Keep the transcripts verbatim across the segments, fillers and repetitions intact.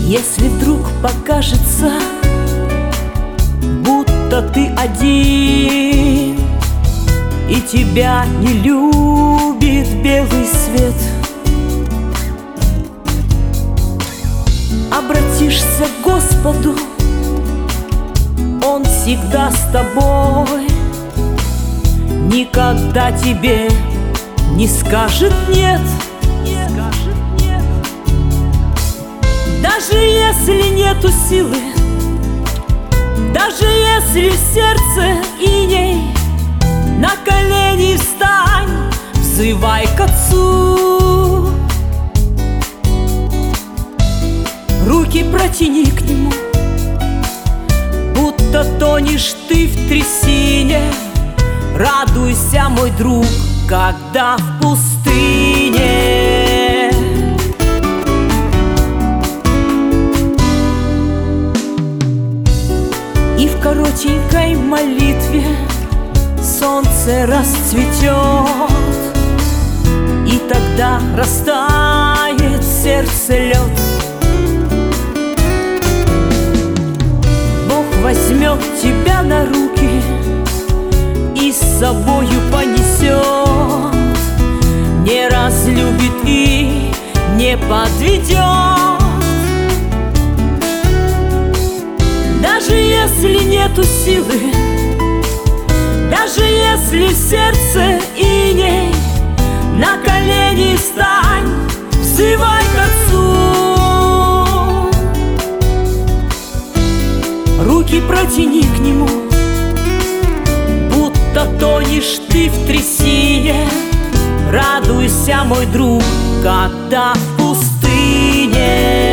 Если вдруг покажется, будто ты один, и тебя не любит белый свет, обратишься к Господу, Он всегда с тобой, никогда тебе не скажет нет. Даже если нету силы, даже если в сердце иней, на колени встань, взывай к Отцу. Руки протяни к Нему, будто тонешь ты в трясине. Радуйся, мой друг, когда в пустыне. И в коротенькой молитве солнце расцветет, и тогда растает в сердце лед. Бог возьмет тебя на руки и с собою понесет, не разлюбит и не подведет. Даже если нету силы, даже если в сердце иней, на колени встань, взывай к Отцу. Руки протяни к Нему, будто тонешь ты в трясине. Радуйся, мой друг, когда в пустыне.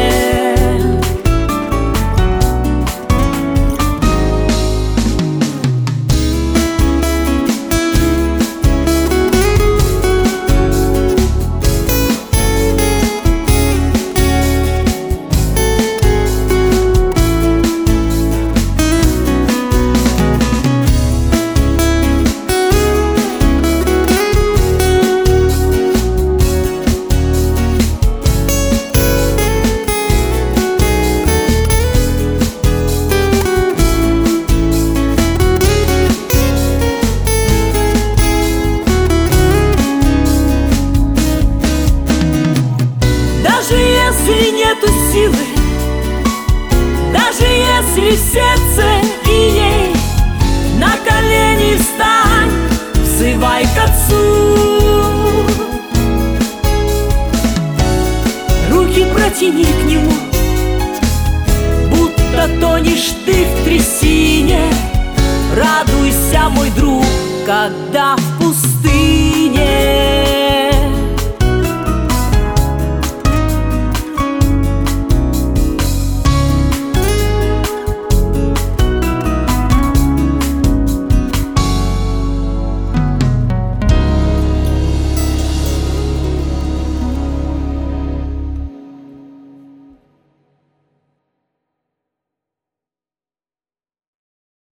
Даже если нету силы, даже если в сердце иней, на колени встань, взывай к Отцу. Руки протяни к Нему, будто тонешь ты в трясине. Радуйся, мой друг, когда в пустыне.